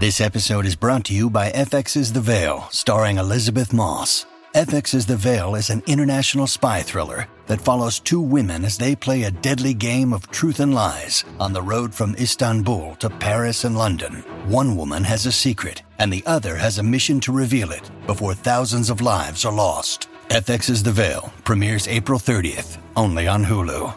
This episode is brought to you by FX's The Veil, starring Elizabeth Moss. FX's The Veil is an international spy thriller that follows two women as they play a deadly game of truth and lies on the road from Istanbul to Paris and London. One woman has a secret, and the other has a mission to reveal it before thousands of lives are lost. FX's The Veil premieres April 30th, only on Hulu.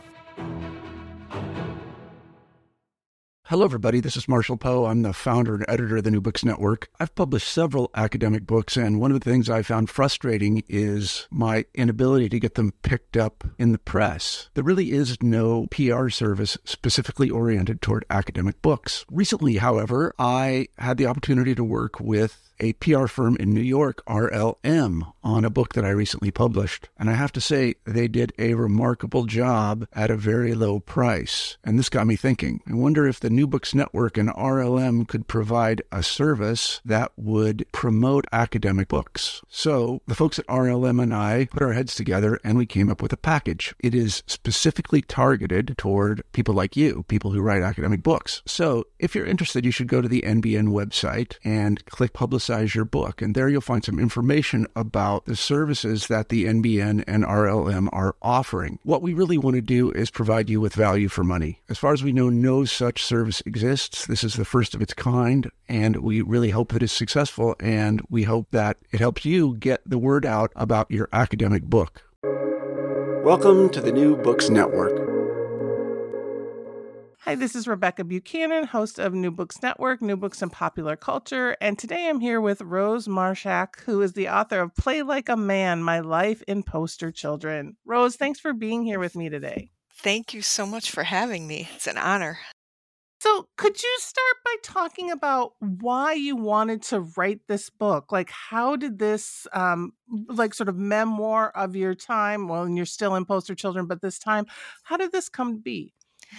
Hello, everybody. This is Marshall Poe. I'm the founder and editor of the New Books Network. I've published several academic books, and one of the things I found frustrating is my inability to get them picked up in the press. There really is no PR service specifically oriented toward academic books. Recently, however, I had the opportunity to work with a PR firm in New York, RLM, on a book that I recently published. And I have to say, they did a remarkable job at a very low price. And this got me thinking. I wonder if the New Books Network and RLM could provide a service that would promote academic books. So the folks at RLM and I put our heads together and we came up with a package. It is specifically targeted toward people like you, people who write academic books. So if you're interested, you should go to the NBN website and click Publicize Your Book. And there you'll find some information about the services that the NBN and RLM are offering. What we really want to do is provide you with value for money. As far as we know, no such service exists. This is the first of its kind, and we really hope it is successful, and we hope that it helps you get the word out about your academic book. Welcome to the New Books Network. Hi, this is Rebecca Buchanan, host of New Books Network, New Books and Popular Culture, and today I'm here with Rose Marshak, who is the author of Play Like a Man, My Life in Poster Children. Rose, thanks for being here with me today. Thank you so much for having me. It's an honor. So could you start by talking about why you wanted to write this book? Like, how did this, sort of memoir of your time, well, and you're still in Poster Children, but this time, how did this come to be?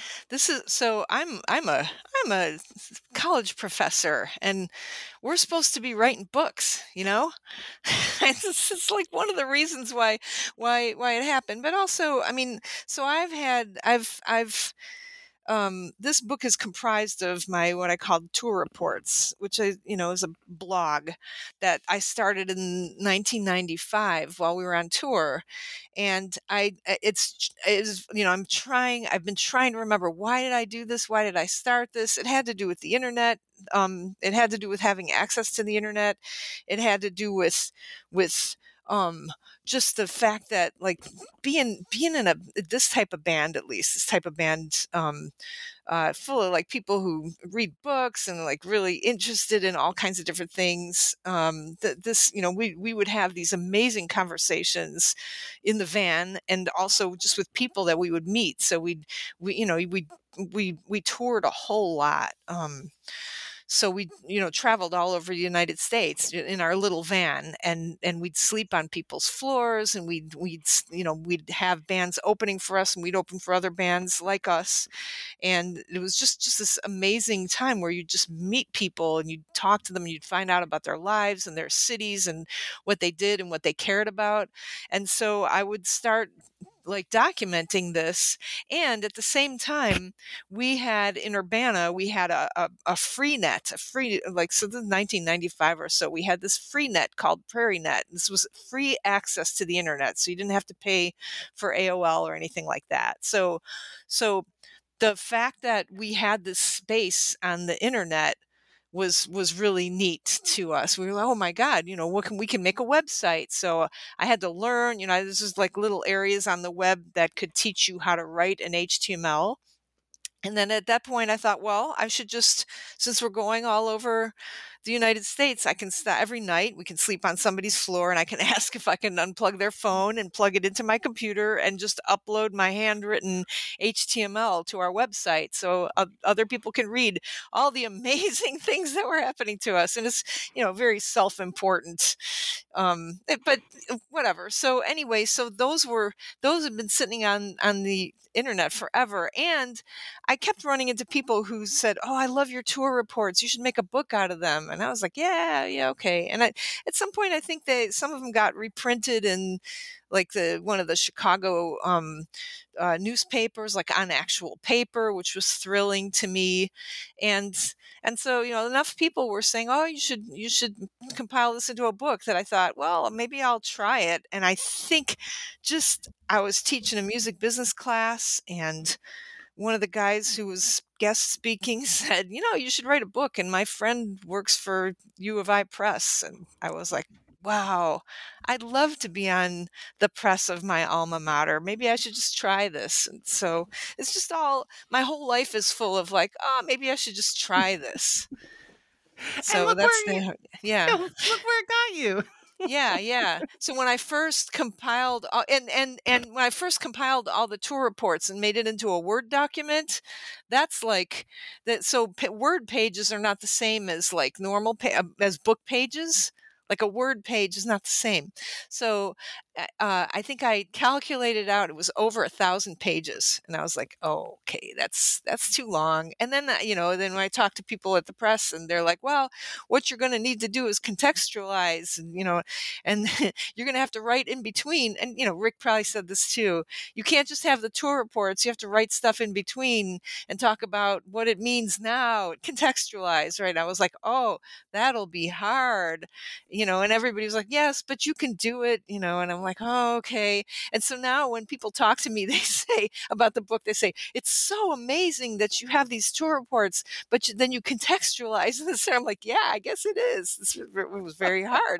I'm a college professor, and we're supposed to be writing books, you know. It's like one of the reasons why it happened. But also, I mean, so I've this book is comprised of my what I call tour reports, which is a blog that I started in 1995 while we were on tour, and I've been trying to remember, why did I do this? Why did I start this? It had to do with the internet. It had to do with having access to the internet. It had to do with just the fact that, like, being in this type of band, at least this type of band, full of like people who read books and like really interested in all kinds of different things. We would have these amazing conversations in the van, and also just with people that we would meet. So we toured a whole lot. So we, traveled all over the United States in our little van, and we'd sleep on people's floors, and we'd have bands opening for us, and we'd open for other bands like us. And it was just this amazing time where you'd just meet people and you'd talk to them, and you'd find out about their lives and their cities and what they did and what they cared about. And so I would start like documenting this. And at the same time, we had in Urbana, we had a free net, so this is 1995 or so, we had this free net called Prairie Net. This was free access to the internet. So you didn't have to pay for AOL or anything like that. So the fact that we had this space on the internet was really neat to us. We were like, oh my God, we can make a website. So I had to learn, this is like little areas on the web that could teach you how to write an HTML. And then at that point, I thought, well, I should just, since we're going all over the United States, I can every night we can sleep on somebody's floor, and I can ask if I can unplug their phone and plug it into my computer and just upload my handwritten HTML to our website, so other people can read all the amazing things that were happening to us. And it's very self-important, but whatever. So anyway, so those have been sitting on the internet forever. And I kept running into people who said, oh, I love your tour reports. You should make a book out of them. And I was like, yeah, okay. And at some point, I think some of them got reprinted in like one of the Chicago newspapers, like on actual paper, which was thrilling to me. And so, enough people were saying, "Oh, you should compile this into a book," that I thought, well, maybe I'll try it. And I think just I was teaching a music business class, and one of the guys who was guest speaking said, "You should write a book. And my friend works for U of I Press." And I was like, wow, I'd love to be on the press of my alma mater. Maybe I should just try this. And so it's just my whole life is full of like, oh, maybe I should just try this. And So look that's where you, yeah. look where it got you. Yeah. So when I first compiled and when I first compiled all the tour reports and made it into a Word document, that's like that. So Word pages are not the same as like normal as book pages. Like a Word page is not the same. So I think I calculated out it was over 1,000 pages, and I was like, "Oh, okay, that's too long." And then then when I talk to people at the press, and they're like, "Well, what you're going to need to do is contextualize, and you're going to have to write in between." And Rick probably said this too. You can't just have the tour reports; you have to write stuff in between and talk about what it means now, contextualize, right? I was like, "Oh, that'll be hard." And everybody was like, "Yes, but you can do it," and I'm like, "Oh, okay." And so now when people talk to me, they say about the book, they say, "It's so amazing that you have these tour reports, but then you contextualize this." And I'm like, "Yeah, I guess it is. It was very hard."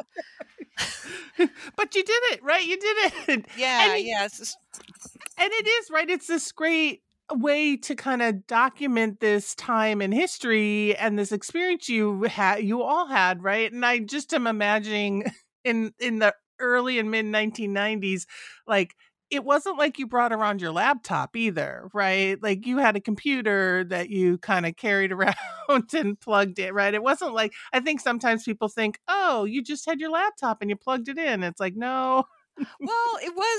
But you did it, right? You did it. Yeah, And yeah. and it is, right? It's this great way to kind of document this time in history and this experience you all had, right? And I just am imagining in the early and mid 1990s, like it wasn't like you brought around your laptop either, right? Like you had a computer that you kind of carried around and plugged in, right? It wasn't like, I think sometimes people think, oh, you just had your laptop and you plugged it in. It's like, no. Well,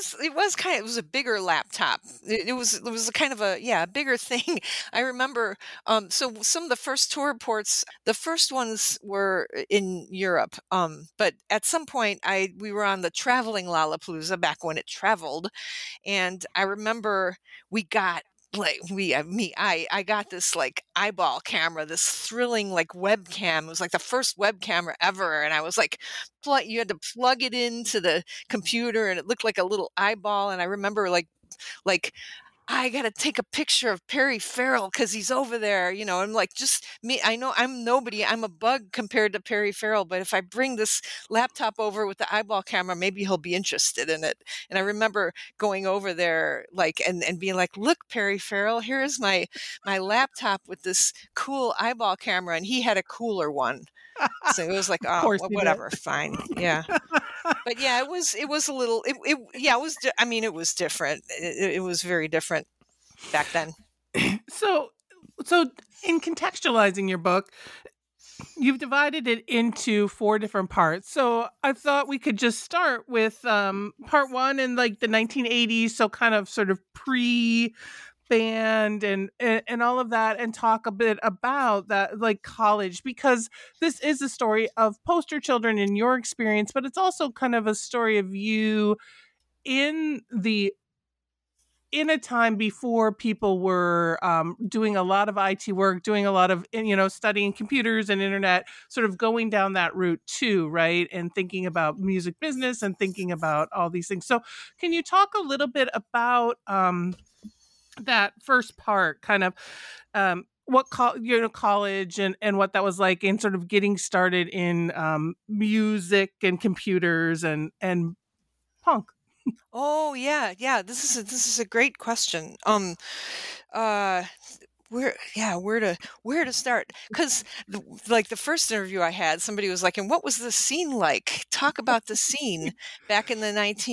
it was a bigger laptop. It was a kind of a bigger thing. I remember so some of the first tour reports, the first ones were in Europe. But at some point we were on the traveling Lollapalooza back when it traveled, and I remember we got like I got this like eyeball camera, this thrilling like webcam. It was like the first web camera ever, and I was like, you had to plug it into the computer, and it looked like a little eyeball. And I remember like I got to take a picture of Perry Farrell because he's over there, I'm like, just me. I know I'm nobody. I'm a bug compared to Perry Farrell. But if I bring this laptop over with the eyeball camera, maybe he'll be interested in it. And I remember going over there and being like, look, Perry Farrell, here's my laptop with this cool eyeball camera. And he had a cooler one. So it was like, Of oh, course well, you whatever, fine. Yeah. But yeah, it was a little, it was, I mean, it was different. It was very different back then. So in contextualizing your book, you've divided it into 4 different parts. So I thought we could just start with part 1 in like the 1980s, so kind of sort of pre-band and all of that, and talk a bit about that, like college, because this is a story of poster children in your experience, but it's also kind of a story of you in a time before people were doing a lot of IT work, doing a lot of, studying computers and internet, sort of going down that route too, right? And thinking about music business and thinking about all these things. So can you talk a little bit about that first part, kind of what college and what that was like in sort of getting started in music and computers and punk? Oh yeah. This is a great question. Uh, where to start? Because like the first interview I had, somebody was like, "And what was the scene like? Talk about the scene back in the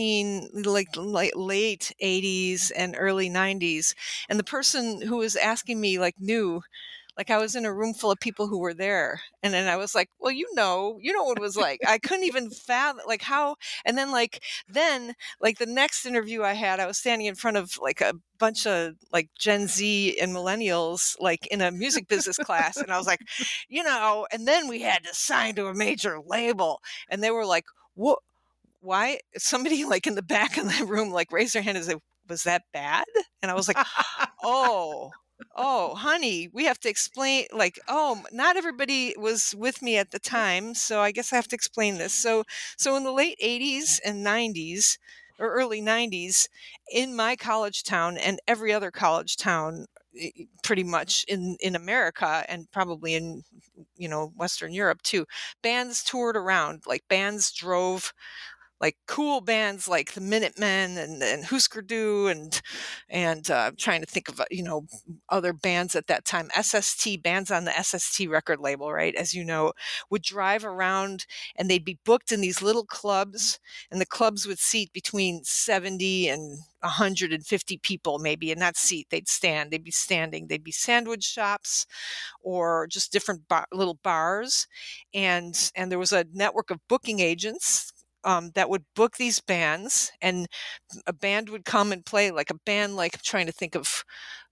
late 80s and early 90s." And the person who was asking me like knew like I was in a room full of people who were there. And then I was like, well, you know what it was like. I couldn't even fathom like how, and then like the next interview I had, I was standing in front of like a bunch of like Gen Z and millennials, like in a music business class. And I was like, and then we had to sign to a major label. And they were like, what? Why? Somebody like in the back of the room, like raised their hand and said, was that bad? And I was like, oh, honey, we have to explain, like, not everybody was with me at the time, so I guess I have to explain this. So in the late 80s and 90s, or early 90s, in my college town and every other college town, pretty much in America and probably in, Western Europe too, bands toured around. Like bands drove, like cool bands like the Minutemen and Husker Du and trying to think of other bands at that time. SST bands on the SST record label, right? As you know, would drive around and they'd be booked in these little clubs, and the clubs would seat between 70 and 150 people maybe in that seat. They'd be standing. They'd be sandwich shops or just different little bars, and there was a network of booking agents that would book these bands, and a band would come and play, like a band, like I'm trying to think of,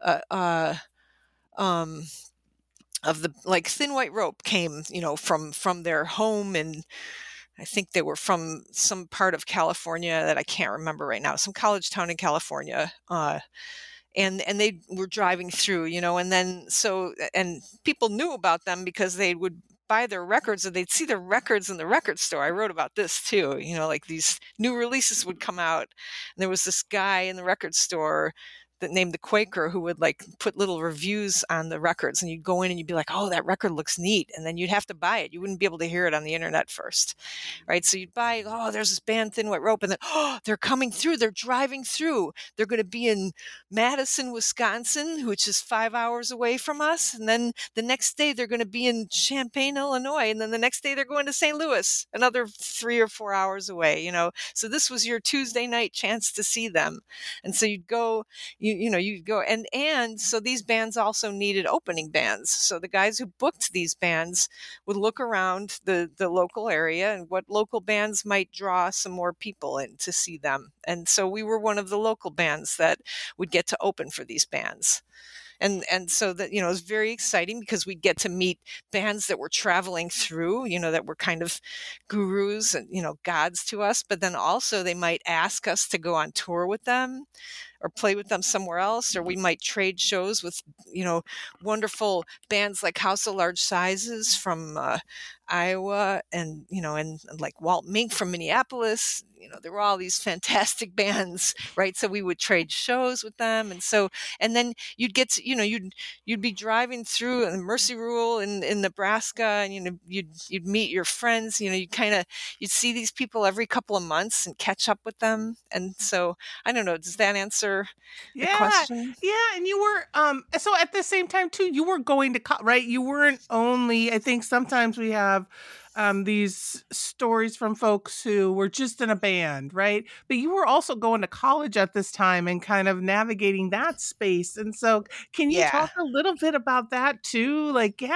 of the, like Thin White Rope came, from their home, and I think they were from some part of California that I can't remember right now, some college town in California. And they were driving through, and people knew about them because they would buy their records, and they'd see their records in the record store. I wrote about this too, like these new releases would come out, and there was this guy in the record store that named the Quaker who would like put little reviews on the records, and you'd go in and you'd be like, oh, that record looks neat. And then you'd have to buy it. You wouldn't be able to hear it on the internet first, right? So you'd buy, there's this band Thin White Rope, and then, they're coming through, they're driving through. They're going to be in Madison, Wisconsin, which is 5 hours away from us. And then the next day they're going to be in Champaign, Illinois. And then the next day they're going to St. Louis, another 3 or 4 hours away, So this was your Tuesday night chance to see them. And so you'd go, you go, and so these bands also needed opening bands. So the guys who booked these bands would look around the local area and what local bands might draw some more people in to see them. And so we were one of the local bands that would get to open for these bands. And so that, it was very exciting because we'd get to meet bands that were traveling through, that were kind of gurus and, gods to us. But then also they might ask us to go on tour with them or play with them somewhere else, or we might trade shows with, wonderful bands like House of Large Sizes from Iowa, and like Walt Mink from Minneapolis. There were all these fantastic bands, right? So we would trade shows with them, and then you'd get to, you'd be driving through the Mercy Rule in Nebraska, and you'd meet your friends. You'd see these people every couple of months and catch up with them. And so I don't know, does that answer the question? Yeah, and you were so at the same time too, you were going to right? You weren't only, I think sometimes we have these stories from folks who were just in a band, right? But you were also going to college at this time and kind of navigating that space. And so can you talk a little bit about that too?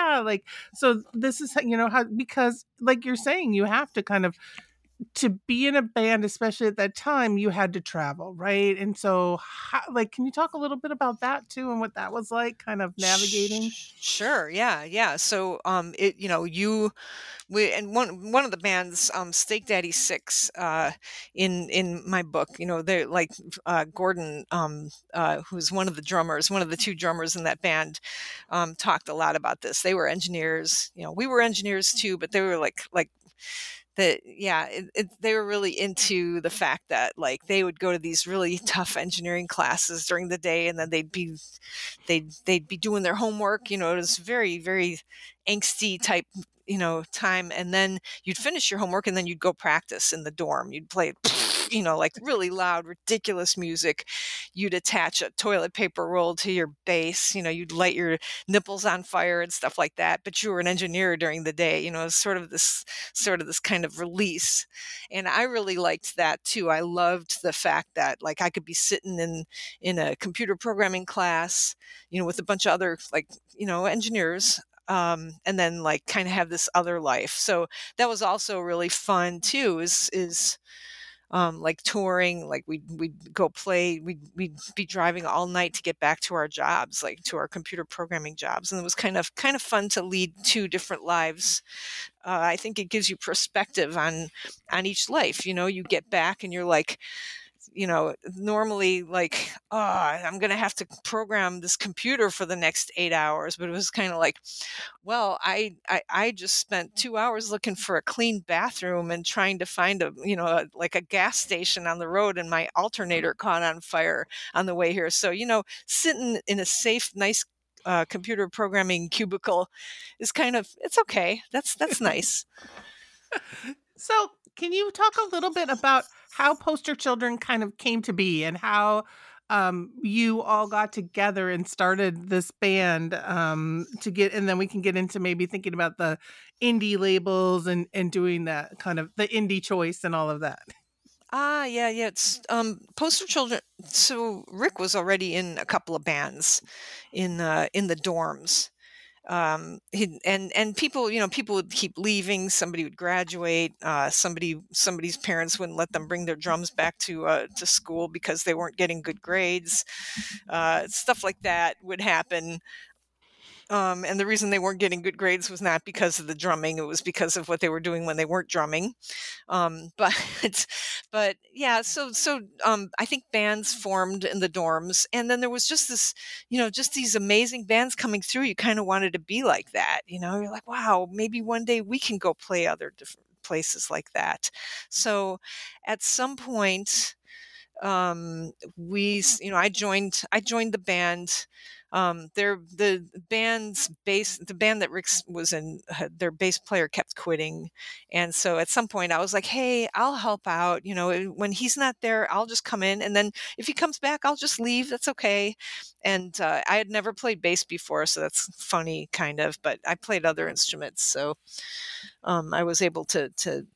So this is, how, because like you're saying, you have to kind of, to be in a band, especially at that time, you had to travel, right? And so, can you talk a little bit about that too, and what that was like, kind of navigating? Sure, yeah. So, one of the bands, Steak Daddy Six, in my book, they're like Gordon, who's one of the two drummers in that band, talked a lot about this. They were engineers, we were engineers too, but they were like that, they were really into the fact that like they would go to these really tough engineering classes during the day, and then they'd be doing their homework. It was very, very angsty type, time. And then you'd finish your homework, and then you'd go practice in the dorm. You'd play like really loud, ridiculous music. You'd attach a toilet paper roll to your bass, you'd light your nipples on fire and stuff like that. But you were an engineer during the day, it's sort of this kind of release. And I really liked that too. I loved the fact that like I could be sitting in a computer programming class, with a bunch of other like, engineers, and then like kind of have this other life. So that was also really fun too, is like touring, like we'd go play, we'd be driving all night to get back to our jobs, like to our computer programming jobs. And it was kind of fun to lead two different lives. I think it gives you perspective on each life. You get back and you're like, normally like, oh, I'm going to have to program this computer for the next 8 hours. But it was kind of like, well, I just spent 2 hours looking for a clean bathroom and trying to find like a gas station on the road, and my alternator caught on fire on the way here. So, sitting in a safe, nice computer programming cubicle is it's okay. That's nice. So, can you talk a little bit about how Poster Children kind of came to be, and how you all got together and started this band, and then we can get into maybe thinking about the indie labels and doing that kind of the indie choice and all of that. Yeah. It's Poster Children. So Rick was already in a couple of bands in the dorms. And people, people would keep leaving. Somebody would graduate. Somebody's parents wouldn't let them bring their drums back to school because they weren't getting good grades. Stuff like that would happen. And the reason they weren't getting good grades was not because of the drumming; it was because of what they were doing when they weren't drumming. But but yeah, so I think bands formed in the dorms, and then there was just this, just these amazing bands coming through. You kind of wanted to be like that, You're like, wow, maybe one day we can go play other different places like that. So at some point, I joined the band. The band that Rick was in, their bass player kept quitting. And so at some point I was like, hey, I'll help out. When he's not there, I'll just come in. And then if he comes back, I'll just leave. That's okay. And I had never played bass before, so that's funny kind of, but I played other instruments. So I was able to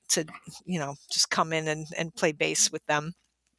just come in and play bass with them.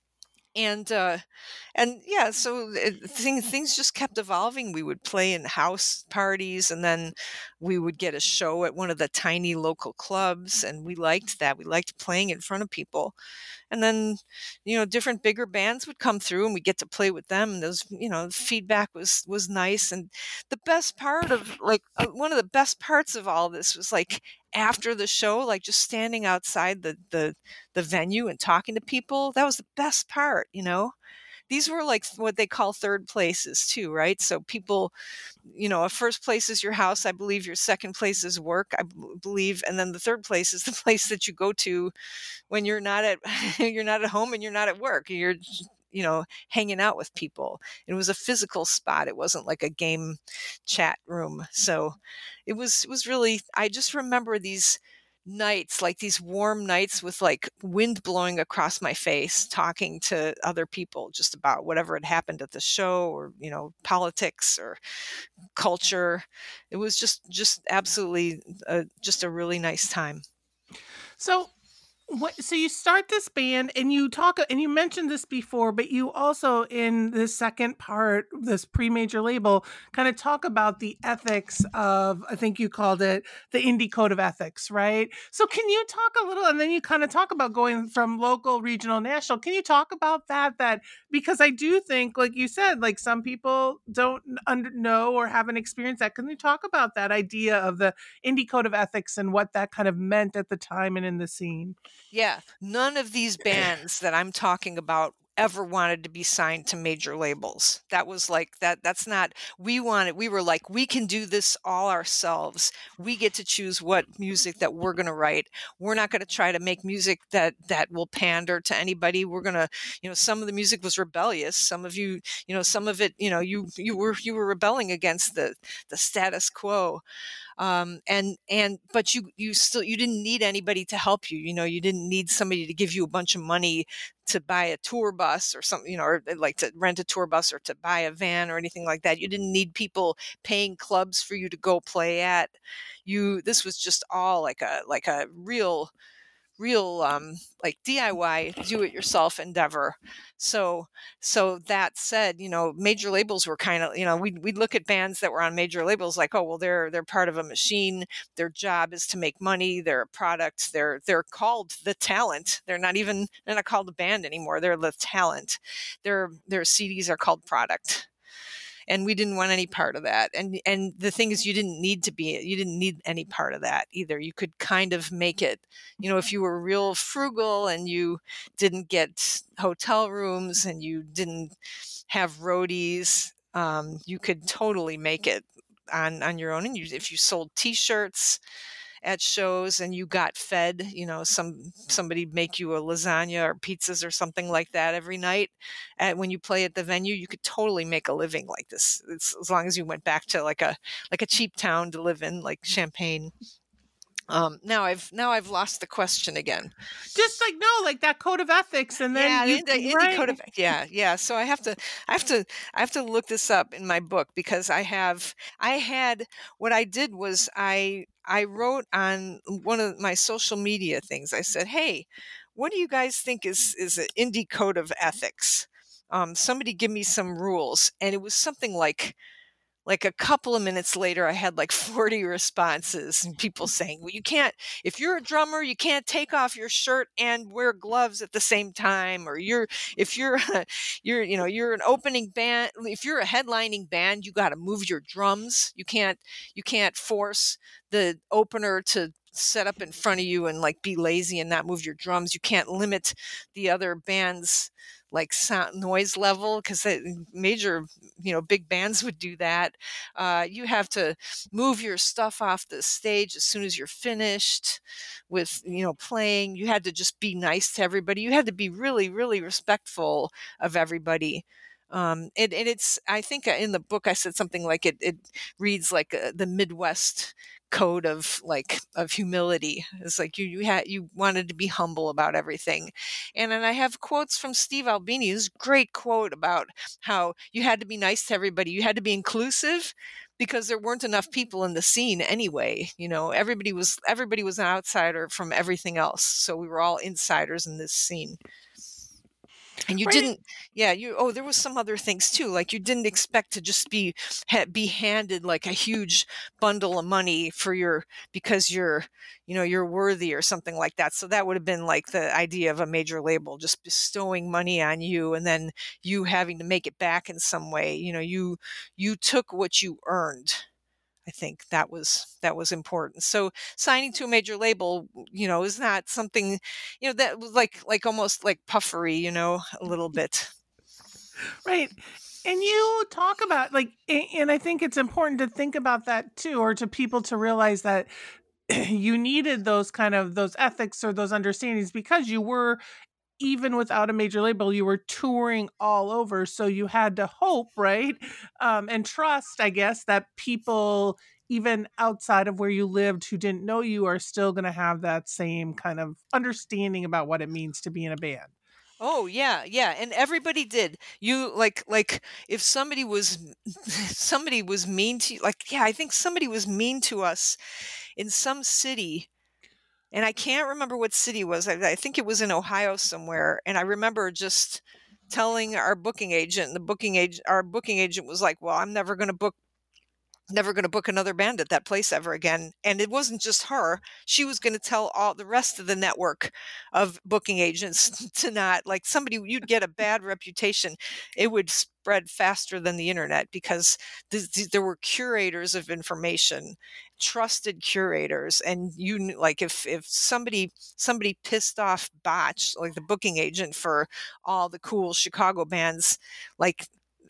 And yeah, so things just kept evolving. We would play in house parties, and then we would get a show at one of the tiny local clubs, and we liked that. We liked playing in front of people. And then, different bigger bands would come through, and we get to play with them. And those, feedback was nice. And the best part of one of the best parts of all this was like after the show, like just standing outside the venue and talking to people. That was the best part. These were like what they call third places too, right? So people, a first place is your house. I believe your second place is work, I believe. And then the third place is the place that you go to when you're not at home and you're not at work. You're, hanging out with people. It was a physical spot. It wasn't like a game chat room. So it was really, I just remember these nights, like these warm nights with like wind blowing across my face, talking to other people just about whatever had happened at the show, or politics or culture. It was just absolutely just a really nice time. So you start this band, and you mentioned this before, but you also, in the second part, this pre-major label, kind of talk about the ethics of, I think you called it the Indie Code of Ethics, right? So can you talk a little, and then you kind of talk about going from local, regional, national. Can you talk about that? Because I do think, like you said, like some people don't know or haven't experienced that. Can you talk about that idea of the Indie Code of Ethics and what that kind of meant at the time and in the scene? Yeah, none of these bands that I'm talking about ever wanted to be signed to major labels. That was like that's not, we were like, we can do this all ourselves. We get to choose what music that we're going to write. We're not going to try to make music that will pander to anybody. We're going to, some of the music was rebellious. Some of you, some of it, you were rebelling against the status quo. But you didn't need anybody to help you. You didn't need somebody to give you a bunch of money to buy a tour bus or something, or like to rent a tour bus or to buy a van or anything like that. You didn't need people paying clubs for you to go play at. This was just all like a real like DIY, do it yourself endeavor. So that said, major labels were kind of, we'd look at bands that were on major labels like, oh well, they're part of a machine. Their job is to make money. They're a product. They're called the talent. They're not called the band anymore. They're the talent. Their CDs are called product. And we didn't want any part of that. And the thing is, you didn't need any part of that either. You could kind of make it, if you were real frugal and you didn't get hotel rooms and you didn't have roadies, you could totally make it on your own. And if you sold T-shirts at shows and you got fed, somebody make you a lasagna or pizzas or something like that every night when you play at the venue, you could totally make a living like this. It's, as long as you went back to like a cheap town to live in, like Champaign. Now I've lost the question again. Just like, no, like that code of ethics, and then indie code of, yeah. So I have to look this up in my book, because what I did was I wrote on one of my social media things. I said, hey, what do you guys think is an indie code of ethics? Somebody give me some rules. And it was something like a couple of minutes later, I had like 40 responses and people saying, well, you can't, if you're a drummer, you can't take off your shirt and wear gloves at the same time. Or if you're an opening band, if you're a headlining band, you got to move your drums. You can't force the opener to set up in front of you and like be lazy and not move your drums. You can't limit the other band's like sound noise level, because major, big bands would do that. You have to move your stuff off the stage as soon as you're finished with, playing. You had to just be nice to everybody. You had to be really, really respectful of everybody. It's, I think in the book I said something like it reads like the Midwest code of humility. It's like you wanted to be humble about everything. And then I have quotes from Steve Albini, this great quote about how you had to be nice to everybody. You had to be inclusive, because there weren't enough people in the scene anyway. Everybody was an outsider from everything else. So we were all insiders in this scene. And you didn't, there was some other things too. Like you didn't expect to just be handed like a huge bundle of money because you're worthy or something like that. So that would have been like the idea of a major label, just bestowing money on you and then you having to make it back in some way. You took what you earned. I think that was important. So signing to a major label, is not something, that was like almost like puffery, a little bit. Right. And you talk about and I think it's important to think about that too, or to people to realize that you needed those ethics or those understandings, because you were, even without a major label, you were touring all over. So you had to hope, right? And trust, I guess, that people, even outside of where you lived, who didn't know you, are still going to have that same kind of understanding about what it means to be in a band. Oh yeah. And everybody did. You like if somebody was mean to you, I think somebody was mean to us in some city. And I can't remember what city it was. I think it was in Ohio somewhere. And I remember just telling our booking agent, our booking agent was like, well, I'm never going to book another band at that place ever again. And it wasn't just her. She was going to tell all the rest of the network of booking agents to not, like, you'd get a bad reputation. It would spread faster than the internet, because there were curators of information, trusted curators. And you knew, like, if somebody pissed off Botch, like the booking agent for all the cool Chicago bands, like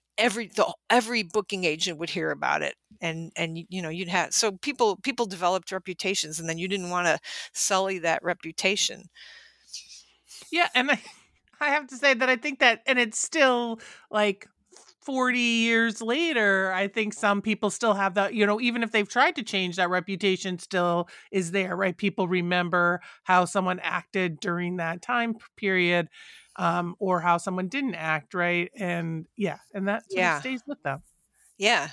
every booking agent would hear about it. And you'd have, so people developed reputations, and then you didn't want to sully that reputation. Yeah. And I have to say that I think that, and it's still like 40 years later, I think some people still have that, even if they've tried to change, that reputation still is there, right? People remember how someone acted during that time period, or how someone didn't act, right? And yeah, and that sort of Yeah. stays with them. Yeah.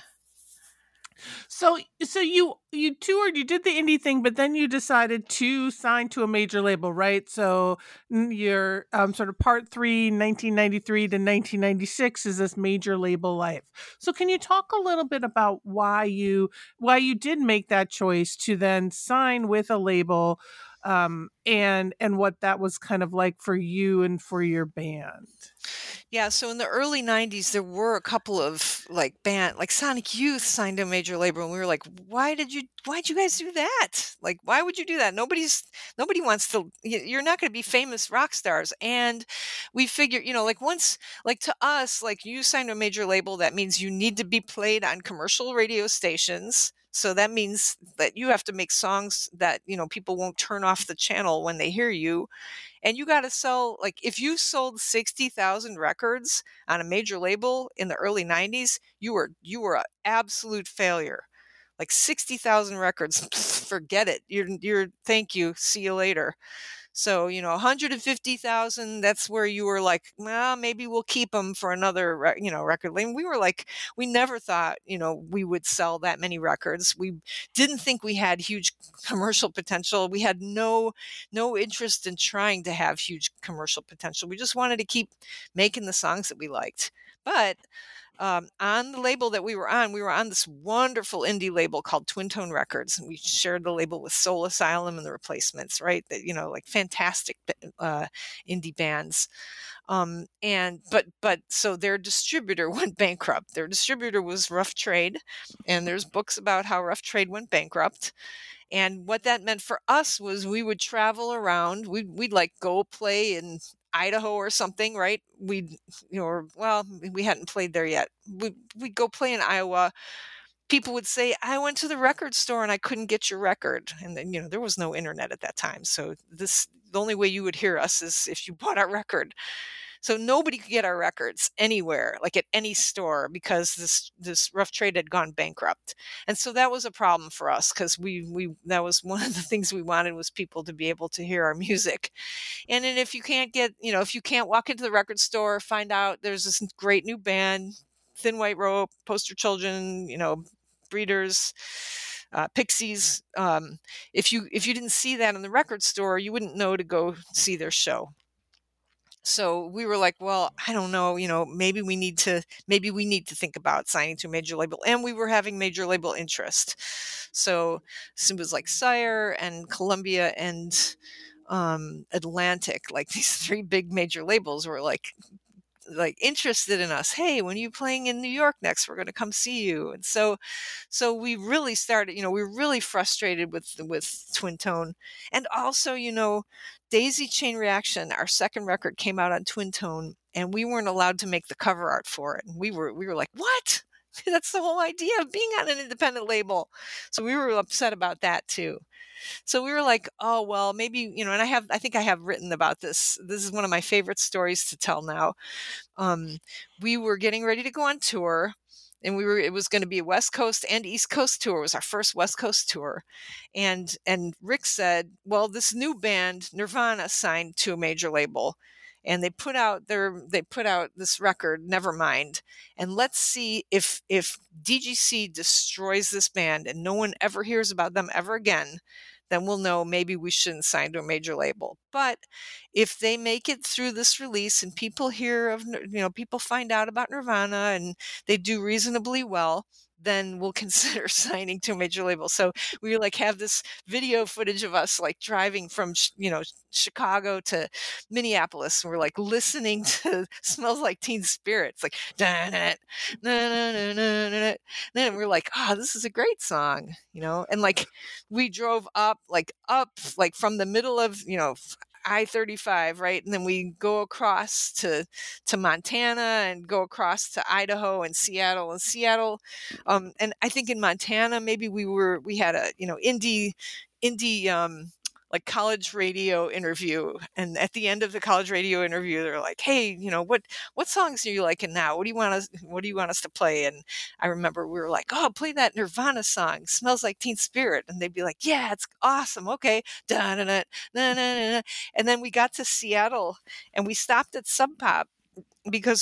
So you toured, you did the indie thing, but then you decided to sign to a major label, right? So your sort of part 3, 1993 to 1996 is this major label life. So can you talk a little bit about why you did make that choice to then sign with a label, and what that was kind of like for you and for your band? Yeah, so in the early 90s, there were a couple of like Sonic Youth signed to a major label, and we were like, why'd you guys do that? Like, why would you do that? Nobody wants to, you're not going to be famous rock stars. And we figured, like once, like to us, like you signed to a major label, that means you need to be played on commercial radio stations. So that means that you have to make songs that, people won't turn off the channel when they hear you. And you got to sell, like, if you sold 60,000 records on a major label in the early 90s, you were an absolute failure. Like 60,000 records, forget it. You're thank you, see you later. So, 150,000, that's where you were like, well, maybe we'll keep them for another, record label. We were like, we never thought, we would sell that many records. We didn't think we had huge commercial potential. We had no interest in trying to have huge commercial potential. We just wanted to keep making the songs that we liked. But on the label that we were on this wonderful indie label called Twin Tone Records. And we shared the label with Soul Asylum and the Replacements, right? That, like fantastic indie bands. But so their distributor went bankrupt. Their distributor was Rough Trade, and there's books about how Rough Trade went bankrupt. And what that meant for us was we would travel around. We'd like go play in Idaho or something, right? We hadn't played there yet. We'd go play in Iowa. People would say, I went to the record store and I couldn't get your record. And then, there was no internet at that time. So the only way you would hear us is if you bought our record. So nobody could get our records anywhere, like at any store, because this Rough Trade had gone bankrupt. And so that was a problem for us, because that was one of the things we wanted, was people to be able to hear our music. And then if you can't walk into the record store, find out there's this great new band, Thin White Rope, Poster Children, Breeders, Pixies. If you didn't see that in the record store, you wouldn't know to go see their show. So we were like, well, I don't know, maybe we need to think about signing to a major label. And we were having major label interest. So it was like Sire and Columbia and Atlantic, like these 3 big major labels were like interested in us. Hey, when are you playing in New York next? We're going to come see you. And so we really started, we were really frustrated with Twin Tone. And also, Daisy Chain Reaction, our second record, came out on Twin Tone, and we weren't allowed to make the cover art for it. And we were like, what? That's the whole idea of being on an independent label. So we were upset about that too. So we were like, oh, well, maybe, and I think I have written about this. This is one of my favorite stories to tell now. We were getting ready to go on tour, and it was going to be a West Coast and East Coast tour. It was our first West Coast tour. And Rick said, well, this new band, Nirvana, signed to a major label, and they put out this record, Nevermind. And let's see if DGC destroys this band and no one ever hears about them ever again, then we'll know maybe we shouldn't sign to a major label. But if they make it through this release and people people find out about Nirvana and they do reasonably well, then we'll consider signing to a major label. So we have this video footage of us driving from, Chicago to Minneapolis. And we're listening to Smells Like Teen Spirit. It's then we're like, oh, this is a great song, and we drove up from the middle of, I-35, right? And then we go across to Montana and go across to Idaho and Seattle. And I think in Montana, maybe we had a, indie like college radio interview. And at the end of the college radio interview, they're like, "Hey, what songs are you liking now? What do you want us to play?" And I remember we were like, "Oh, play that Nirvana song, Smells Like Teen Spirit." And they'd be like, "Yeah, it's awesome. Okay." Da, da, da, da, da, da. And then we got to Seattle and we stopped at Sub Pop because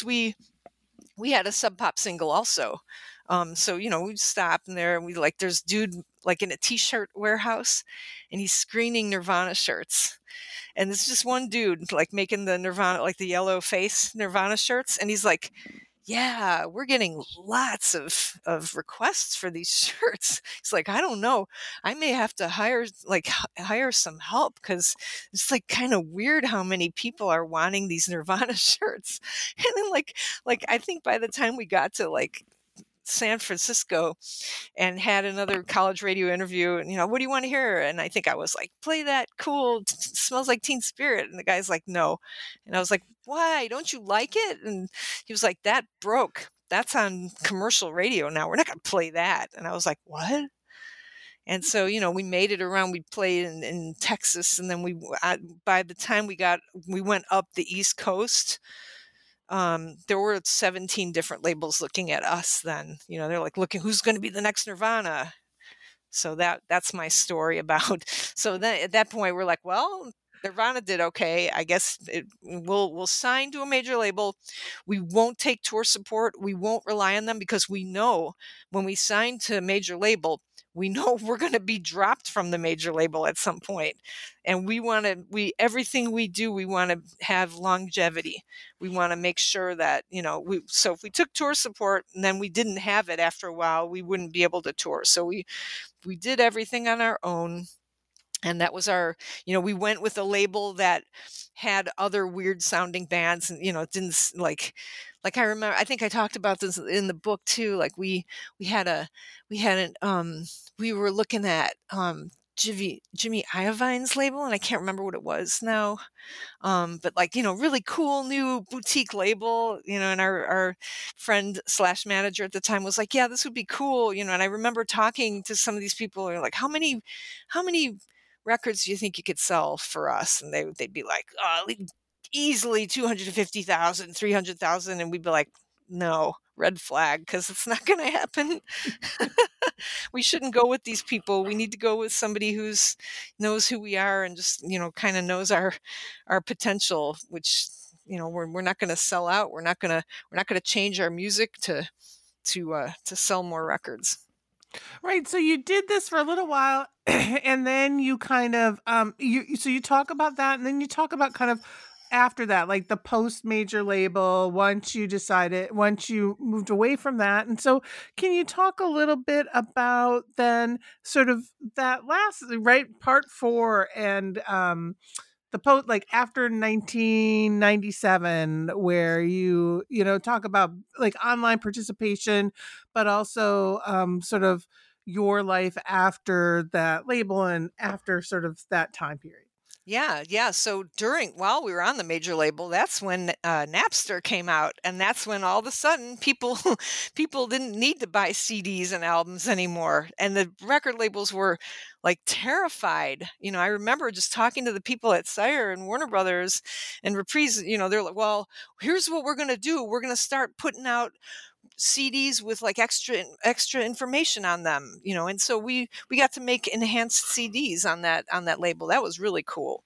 we had a Sub Pop single also. So, we'd stop in there and there's dude like in a t-shirt warehouse and he's screening Nirvana shirts. And it's just one dude like making the Nirvana, like the yellow face Nirvana shirts. And he's like, "Yeah, we're getting lots of requests for these shirts." It's like, I don't know. I may have to hire some help because it's like kind of weird how many people are wanting these Nirvana shirts. And then like I think by the time we got to like San Francisco and had another college radio interview and, "What do you want to hear?" And I think I was like, "Play that cool Smells Like Teen Spirit." And the guy's like, "No." And I was like, "Why? Don't you like it?" And he was like, "That broke. That's on commercial radio now. We're not going to play that." And I was like, "What?" And so, we made it around. We played in Texas. And then by the time we went up the East Coast, there were 17 different labels looking at us then. They're like looking who's going to be the next Nirvana. So that's my story about. So then at that point we're like, well, Nirvana did okay. I guess we'll sign to a major label. We won't take tour support. We won't rely on them because we know when we sign to a major label, we know we're going to be dropped from the major label at some point. And everything we do, we want to have longevity. We want to make sure that, so if we took tour support and then we didn't have it after a while, we wouldn't be able to tour. So we did everything on our own. And that was we went with a label that had other weird sounding bands and, it didn't like I remember, I think I talked about this in the book too. Like we were looking at, Jimmy Iovine's label, and I can't remember what it was now. But really cool new boutique label, and our friend / manager at the time was like, "Yeah, this would be cool." And I remember talking to some of these people and like, how many records do you think you could sell for us? And they'd be like, easily 250,000, 300,000. And we'd be like, "No, red flag, because it's not going to happen." We shouldn't go with these people. We need to go with somebody who's knows who we are and just, kind of knows our potential, which, we're not going to sell out. We're not going to change our music to sell more records. Right. So you did this for a little while and then you kind of you talk about that and then you talk about kind of after that, like the post major label, once you moved away from that. And so can you talk a little bit about then sort of that last, right, part 4 and the post, like after 1997, where you talk about like online participation, but also sort of your life after that label and after sort of that time period. Yeah. So while we were on the major label, that's when Napster came out, and that's when all of a sudden people didn't need to buy CDs and albums anymore, and the record labels were like terrified. I remember just talking to the people at Sire and Warner Brothers and Reprise. They're like, "Well, here's what we're going to do. We're going to start putting out CDs with like extra information on them," and so we got to make enhanced CDs on that label. That was really cool.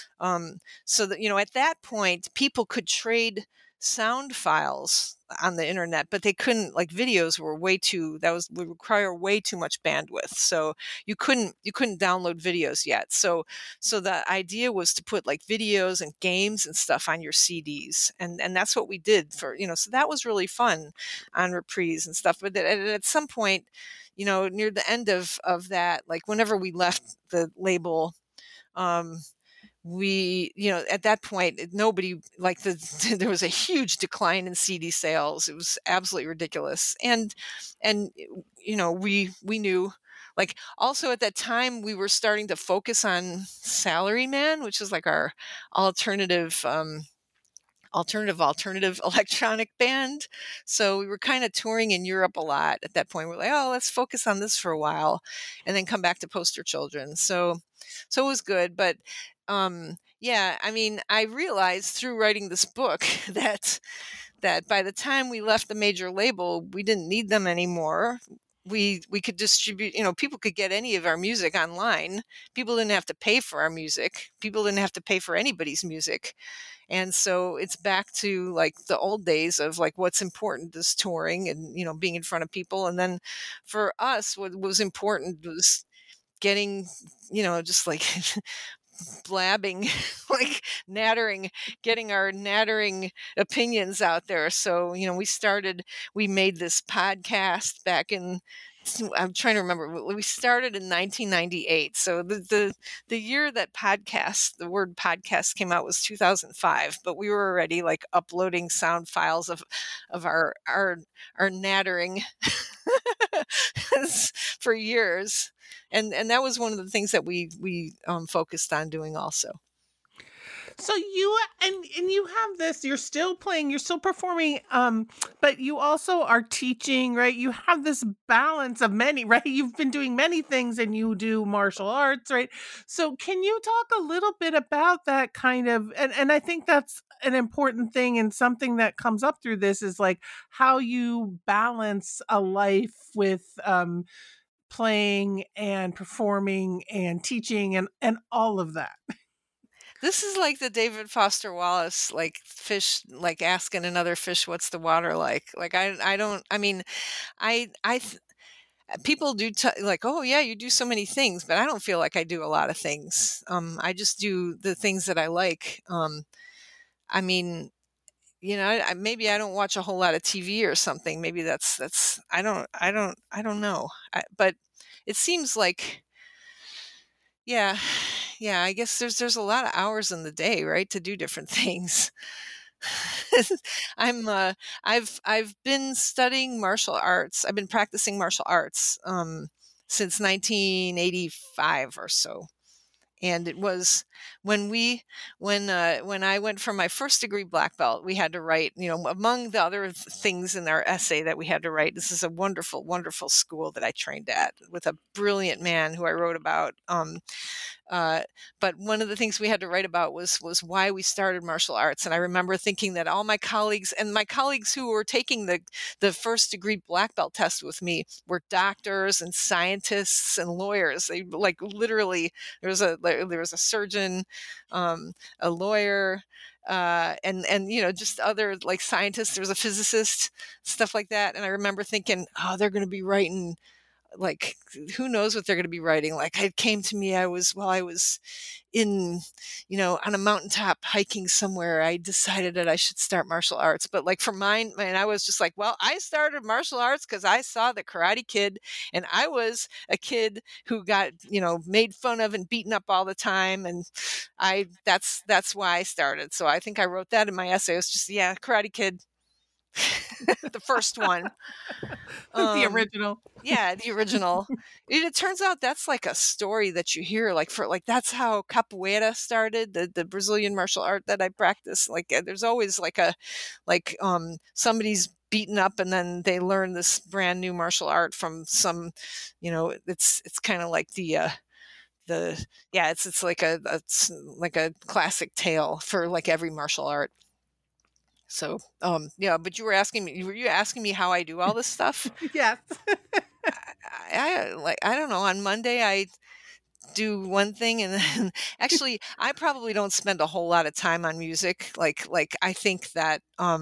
So that, at that point people could trade sound files on the internet, but they couldn't, like videos were would require way too much bandwidth. So you couldn't download videos yet. So the idea was to put like videos and games and stuff on your CDs. And that's what we did so that was really fun on Reprise and stuff. But at some point, near the end of that, like whenever we left the label, we, at that point, nobody there was a huge decline in CD sales. It was absolutely ridiculous. And, we knew, like, also at that time we were starting to focus on Salaryman, which is like our alternative alternative electronic band. So we were kind of touring in Europe a lot at that point. We're like, oh, let's focus on this for a while and then come back to Poster Children. So it was good. But yeah, I mean, I realized through writing this book that by the time we left the major label, we didn't need them anymore. We could distribute, people could get any of our music online. People didn't have to pay for our music. People didn't have to pay for anybody's music. And so it's back to like the old days of like what's important is touring and, being in front of people. And then for us, what was important was getting, just like blabbing, like nattering, getting our nattering opinions out there. So, we made this podcast back in, I'm trying to remember, we started in 1998. So the year that the word podcast came out was 2005, but we were already like uploading sound files of our nattering for years. And that was one of the things that we focused on doing also. So you and you have this, you're still playing, you're still performing, but you also are teaching, right? You have this balance of many, right? You've been doing many things and you do martial arts, right? So can you talk a little bit about that kind of, and I think that's an important thing, and something that comes up through this is like how you balance a life with playing and performing and teaching and all of that. This is like the David Foster Wallace, like fish, like asking another fish, what's the water like? Like, people do like, oh yeah, you do so many things, but I don't feel like I do a lot of things. I just do the things that I like. I mean, maybe I don't watch a whole lot of TV or something. Maybe that's, I don't know. But it seems like, yeah, I guess there's a lot of hours in the day, right, to do different things. I've been studying martial arts. I've been practicing martial arts since 1985 or so. And it was when I went for my first degree black belt, we had to write, among the other things in our essay that we had to write. This is a wonderful, wonderful school that I trained at with a brilliant man who I wrote about. But one of the things we had to write about was why we started martial arts. And I remember thinking that all my colleagues who were taking the first degree black belt test with me were doctors and scientists and lawyers. They like literally, there was a surgeon, a lawyer, and just other like scientists. There was a physicist, stuff like that. And I remember thinking, oh, they're going to be writing, like, who knows what they're going to be writing. Like, it came to me, I was in, on a mountaintop hiking somewhere, I decided that I should start martial arts. But like for mine, I was just like, well, I started martial arts because I saw the Karate Kid, and I was a kid who got, made fun of and beaten up all the time. And that's why I started. So I think I wrote that in my essay. It was just, yeah, Karate Kid. The first one. The original. Yeah, the original. It turns out that's like a story that you hear, like that's how capoeira started, the Brazilian martial art that I practice. Like there's always somebody's beaten up and then they learn this brand new martial art from some, it's kind of like it's like a classic tale for like every martial art. So, yeah, but were you asking me how I do all this stuff? Yes. I don't know. On Monday, I do one thing, and then actually, I probably don't spend a whole lot of time on music. Like I think that,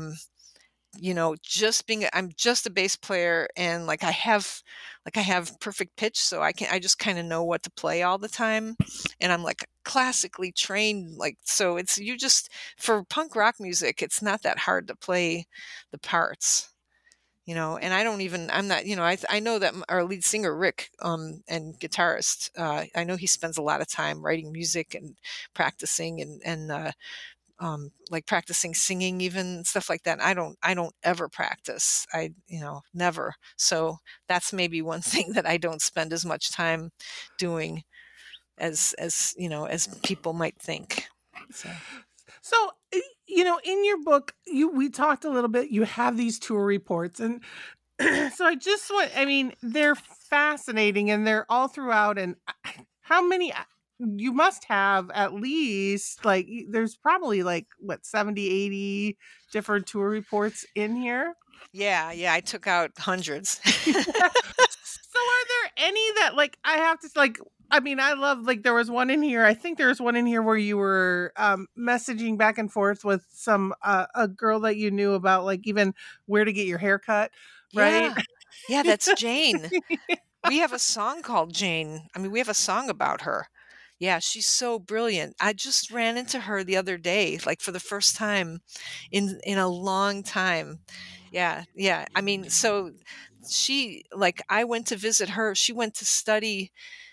I'm just a bass player, and I have perfect pitch, so I just kind of know what to play all the time. And I'm like classically trained, so it's, for punk rock music, it's not that hard to play the parts, and I'm not, I know that our lead singer, Rick, and guitarist, I know he spends a lot of time writing music and practicing and practicing singing, even stuff like that. I don't ever practice. Never. So that's maybe one thing that I don't spend as much time doing as people might think. So, in your book, we talked a little bit. You have these tour reports, and so I mean, they're fascinating, and they're all throughout. And how many? You must have at least like there's probably like what 70, 80 different tour reports in here. Yeah, I took out hundreds. So are there any that like I have to like I mean I love like there was one in here. I think there was one in here where you were messaging back and forth with some a girl that you knew about like even where to get your hair cut, right? Yeah. Yeah, that's Jane. We have a song called Jane. I mean, we have a song about her. Yeah, she's so brilliant. I just ran into her the other day, like for the first time in a long time. Yeah, yeah. I mean, so I went to visit her. She went to study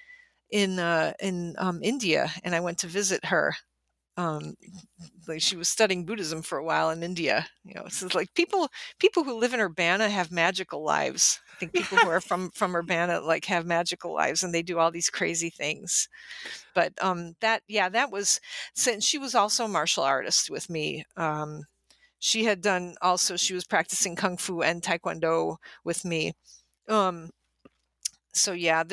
in India, and I went to visit her. Um, like she was studying Buddhism for a while in India. So it's like people who live in Urbana have magical lives. I think people who are from Urbana like have magical lives, and they do all these crazy things. But that was since she was also a martial artist with me. She was practicing kung fu and taekwondo with me. So yeah,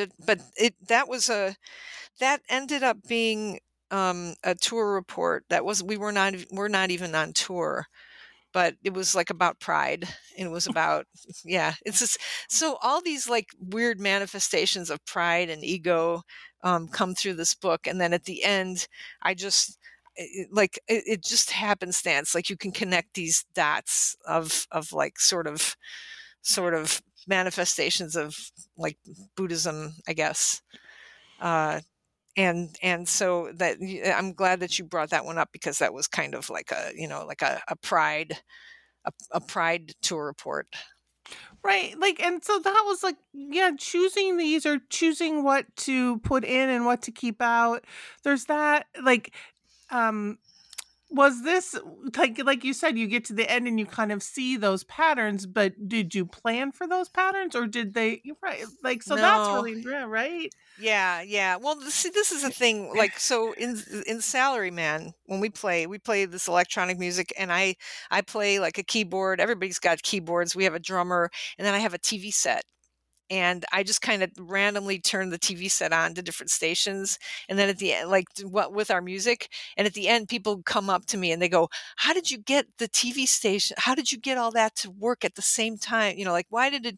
that ended up being a tour report. We're not even on tour, but it was like about pride, and it was about yeah, it's just so all these like weird manifestations of pride and ego come through this book, and then at the end I just it just happenstance, like you can connect these dots of like sort of manifestations of like Buddhism, I guess. And so that I'm glad that you brought that one up, because that was kind of like a pride tour report. Right. Like, and so that was like, yeah, choosing these or choosing what to put in and what to keep out. There's that, like, was this like you said, you get to the end and you kind of see those patterns, but did you plan for those patterns or did they, you're right. Like, so that's No. really, yeah, right. Yeah. Well, see, this is a thing. Like, so in Salaryman, when we play this electronic music, and I play like a keyboard. Everybody's got keyboards. We have a drummer, and then I have a TV set. And I just kind of randomly turn the TV set on to different stations. And then at the end, like with our music, and at the end, people come up to me and they go, "How did you get the TV station? How did you get all that to work at the same time? Like why did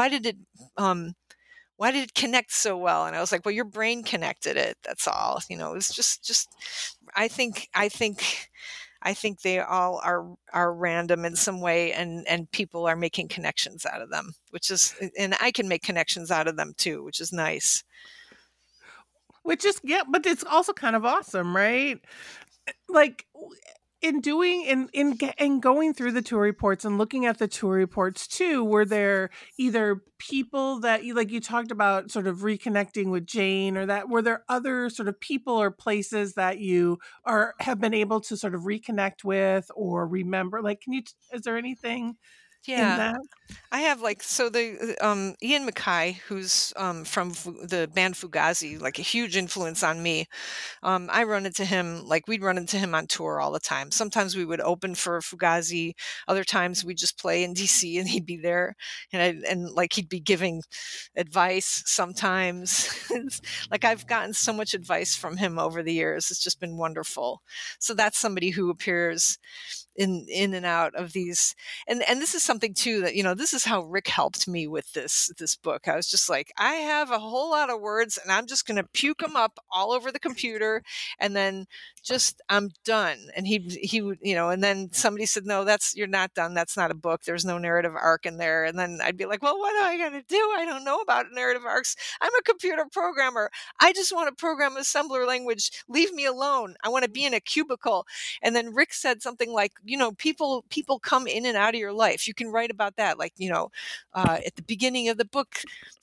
it connect so well?" And I was like, "Well, your brain connected it. That's all. It's just, I think they all are random in some way, and people are making connections out of them, and I can make connections out of them too, which is nice." Which is, yeah, but it's also kind of awesome, right? Like in doing in going through the tour reports and looking at the tour reports too, were there either people that you talked about sort of reconnecting with Jane, or that were there other sort of people or places that you have been able to sort of reconnect with or remember? Like, is there anything in Yeah. that? I have the Ian MacKaye, who's from the band Fugazi, like a huge influence on me. I run into him, we'd run into him on tour all the time. Sometimes we would open for Fugazi, other times we'd just play in DC and he'd be there, and he'd be giving advice sometimes. Like I've gotten so much advice from him over the years. It's just been wonderful. So that's somebody who appears in and out of these, and this is something too that this is how Rick helped me with this book. I was just like, I have a whole lot of words and I'm just going to puke them up all over the computer, and then I'm done. And he would, and then somebody said, "No, you're not done. That's not a book. There's no narrative arc in there." And then I'd be like, "Well, what am I going to do? I don't know about narrative arcs. I'm a computer programmer. I just want to program assembler language. Leave me alone. I want to be in a cubicle." And then Rick said something like, people come in and out of your life. You can write about that. Like, at the beginning of the book,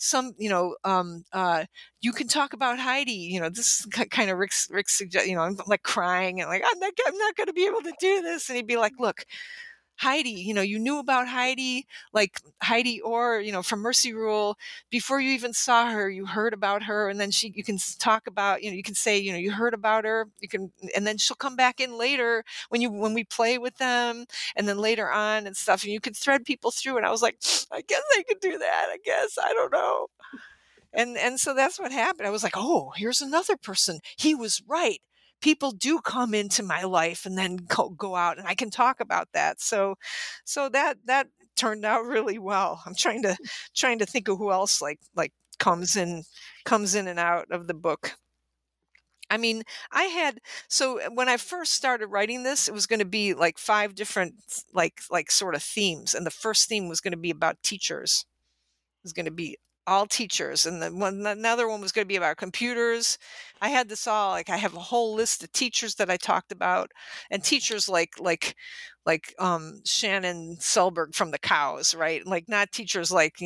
you can talk about Heidi. This is kind of Rick's suggest. I'm like crying and like, I'm not going to be able to do this. And he'd be like, "Look, Heidi, you knew about Heidi, like Heidi Orr, from Mercy Rule before you even saw her. You heard about her, and then you can talk about, you can say, you heard about her. And then she'll come back in later when we play with them, and then later on and stuff, and you could thread people through. And I was like, I guess I could do that. I guess I don't know. And so that's what happened. I was like, oh, here's another person. He was right. People do come into my life and then go out, and I can talk about that. So that turned out really well. I'm trying to think of who else like comes in and out of the book. I mean, so when I first started writing this, it was going to be like 5 different like sort of themes, and the first theme was going to be about teachers. It was going to be all teachers, and another one was going to be about computers. I had this all I have a whole list of teachers that I talked about, and teachers like Shannon Selberg from the Cows, right? Like not teachers like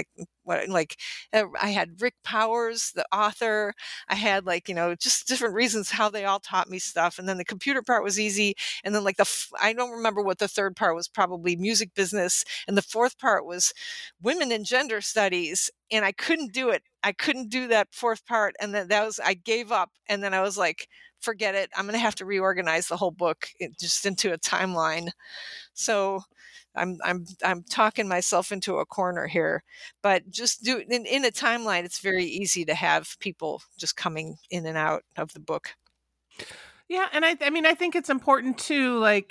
I had Rick Powers, the author. I had just different reasons how they all taught me stuff, and then the computer part was easy, and then I don't remember what the third part was, probably music business, and the fourth part was women and gender studies, and I couldn't do it. I couldn't do that fourth part, and then I gave up, and then I was like, forget it. I'm going to have to reorganize the whole book just into a timeline. So I'm talking myself into a corner here, but just in a timeline, it's very easy to have people just coming in and out of the book. Yeah, and I mean I think it's important to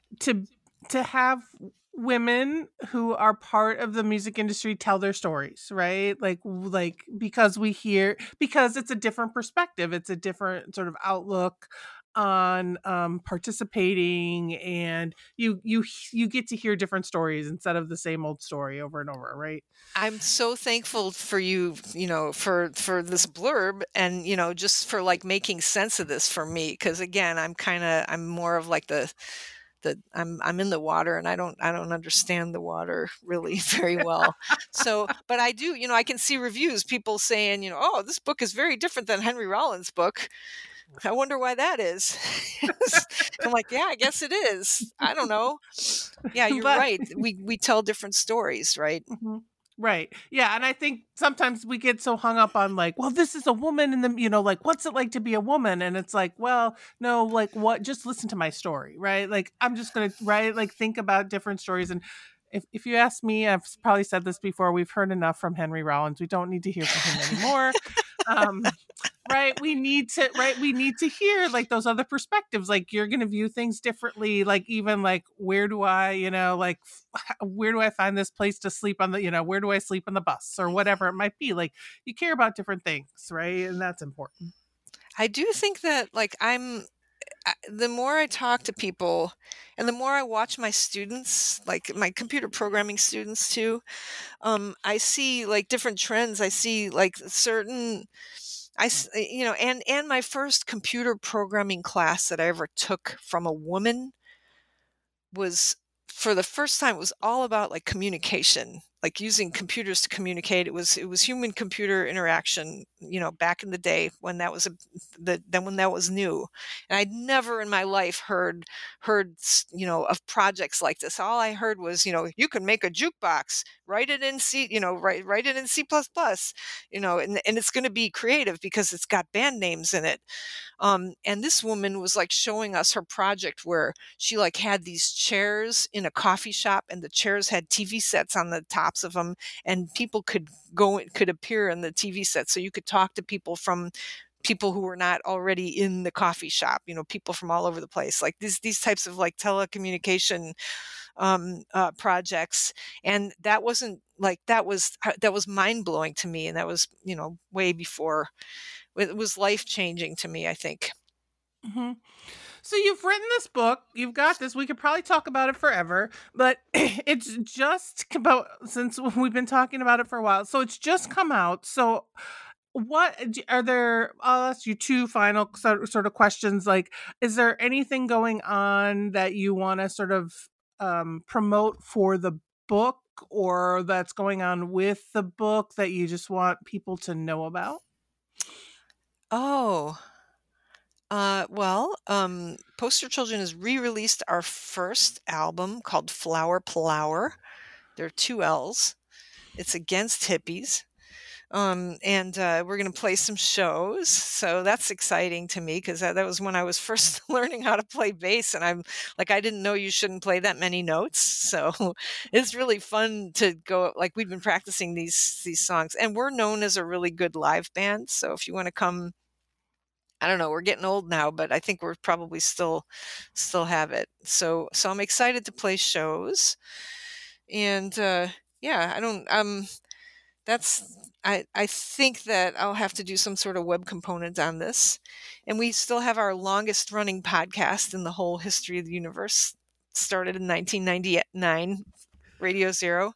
to have women who are part of the music industry tell their stories, right? Because it's a different perspective, it's a different sort of outlook on participating, and you get to hear different stories instead of the same old story over and over, right? I'm so thankful for you, for this blurb, and just for making sense of this for me, because again, I'm more of like I'm in the water, and I don't understand the water really very well. So, but I do, I can see reviews, people saying, oh, this book is very different than Henry Rollins' book. I wonder why that is. I'm like, yeah, I guess it is. I don't know. Yeah, you're right. We tell different stories, right? Mm-hmm. Right. Yeah. And I think sometimes we get so hung up on well, this is a woman in the, what's it like to be a woman? And it's like, well, no, what? Just listen to my story, right? I'm just going to, think about different stories. And if you ask me, I've probably said this before, we've heard enough from Henry Rollins. We don't need to hear from him anymore. Right. We need to hear those other perspectives. You're going to view things differently. Even where do I, where do I find this place to sleep on the, where do I sleep on the bus or whatever it might be? You care about different things, right? And that's important. I do think that the more I talk to people and the more I watch my students, like my computer programming students too, I see different trends. I see certain, and my first computer programming class that I ever took from a woman was, for the first time, it was all about communication, using computers to communicate. It was human computer interaction, back in the day when that was when that was new. And I'd never in my life heard of projects like this. All I heard was, you can make a jukebox, write it in C, write it in C++, and it's going to be creative because it's got band names in it. And this woman was showing us her project where she had these chairs in a coffee shop, and the chairs had TV sets on the tops of them, and people could appear in the TV set. So you could talk to people who were not already in the coffee shop, people from all over the place, these types of telecommunication projects. And that wasn't that was mind blowing to me. And that was, way before it was life changing to me, I think. Mm-hmm. So you've written this book, you've got this, we could probably talk about it forever, but it's just about, since we've been talking about it for a while, so it's just come out. So what are there, I'll ask you 2 final sort of questions. Is there anything going on that you want to sort of promote for the book, or that's going on with the book that you just want people to know about? Oh, Poster Children has re-released our first album called Flower Plower. There are 2 L's. It's against hippies. We're going to play some shows. So that's exciting to me because that was when I was first learning how to play bass. And I'm like, I didn't know you shouldn't play that many notes. So it's really fun to go, like we've been practicing these songs, and we're known as a really good live band. So if you want to come, I don't know, we're getting old now, but I think we're probably still have it. So I'm excited to play shows. And yeah, I don't that's I think that I'll have to do some sort of web component on this. And we still have our longest running podcast in the whole history of the universe. Started in 1999, Radio Zero.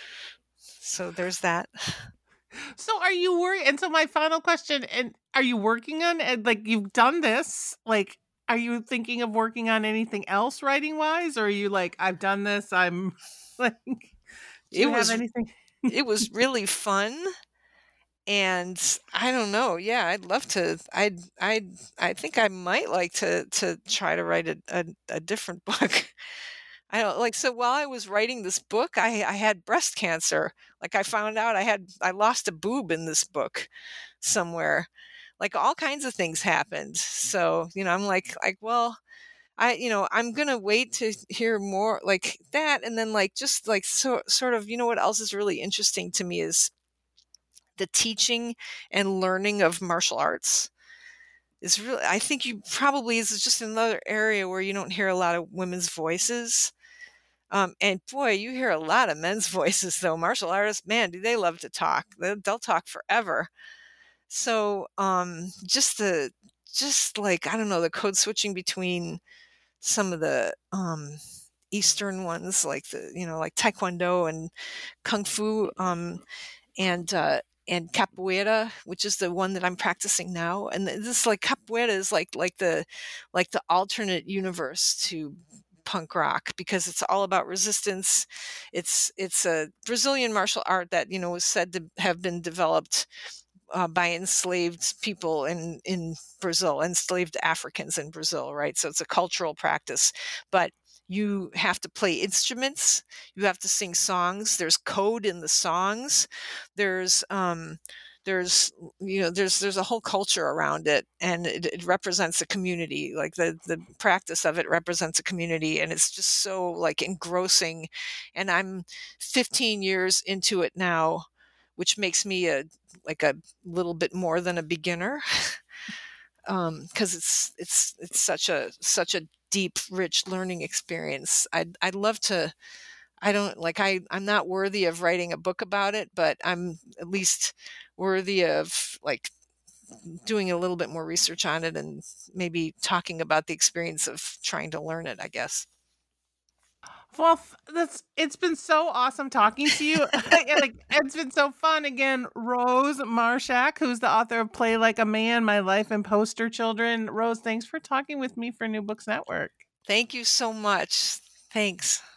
So there's that. So are you worried? And so my final question, and are you working on, and like you've done this, like, are you thinking of working on anything else writing wise? Or are you like, I've done this, I'm like, do you have anything? It was really fun. And I don't know. Yeah, I'd love to. I think I might like to try to write a different book. I don't like, so while I was writing this book, I had breast cancer. Like I found out I lost a boob in this book somewhere. Like all kinds of things happened. So, I'm like, well, I'm going to wait to hear more like that. And then like, just like, sort of, what else is really interesting to me is the teaching and learning of martial arts is really, I think you probably is just another area where you don't hear a lot of women's voices. And boy, you hear a lot of men's voices though. Martial artists, man, do they love to talk. They'll talk forever. So, just like, I don't know, the code switching between some of the, Eastern ones, like like Taekwondo and Kung Fu, and capoeira, which is the one that I'm practicing now. And this like capoeira is like the alternate universe to punk rock because it's all about resistance. It's a Brazilian martial art that was said to have been developed by enslaved people in Brazil, enslaved Africans in Brazil, right? So it's a cultural practice, but you have to play instruments, you have to sing songs, there's code in the songs, there's there's a whole culture around it, and it represents a community. Like the practice of it represents a community, and it's just so like engrossing. And I'm 15 years into it now, which makes me a little bit more than a beginner. Because it's such a deep, rich learning experience. I'd love to. I'm not worthy of writing a book about it, but I'm at least worthy of like doing a little bit more research on it and maybe talking about the experience of trying to learn it, I guess. Well, it's been so awesome talking to you. It's been so fun. Again, Rose Marshak, who's the author of Play Like a Man, My Life in Poster Children. Rose, thanks for talking with me for New Books Network. Thank you so much. Thanks.